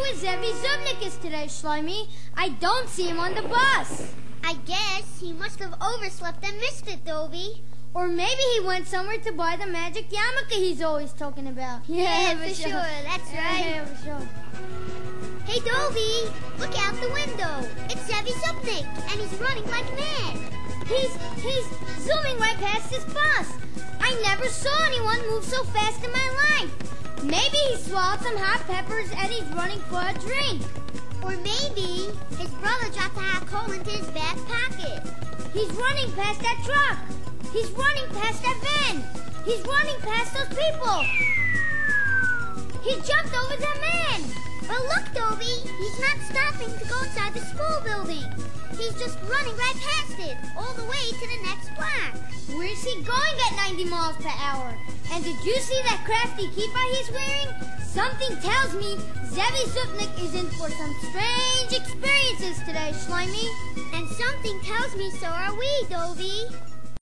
where Zevi Zubnik is today, Slimy. I don't see him on the bus. I guess he must have overslept and missed it, Dovey. Or maybe he went somewhere to buy the magic yarmulke he's always talking about. Yeah, for sure. That's right. Yeah, for sure. Hey, Dovey, look out the window. It's Zevi Zubnik, and he's running like mad. He's zooming right past his bus. I never saw anyone move so fast in my life. Maybe he swallowed some hot peppers and he's running for a drink. Or maybe his brother dropped a hot coal into his back pocket. He's running past that truck. He's running past that van. He's running past those people. He jumped over the man. But look, Dovey, he's not stopping to go inside the school building. He's just running right past it, all the way to the next block. Where's he going at 90 miles per hour? And did you see that crafty kippah he's wearing? Something tells me Zevi Zubnik is in for some strange experiences today, Slimy. And something tells me so are we, Dovey.